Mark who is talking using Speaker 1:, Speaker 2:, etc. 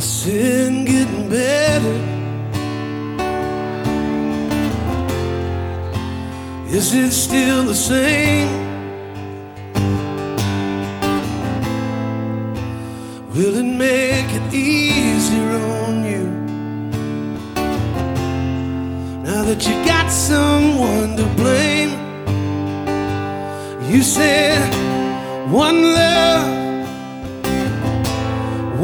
Speaker 1: Sin getting better? Is it still the same? Will it make it easier on you? Now that you got someone to blame. You said one love,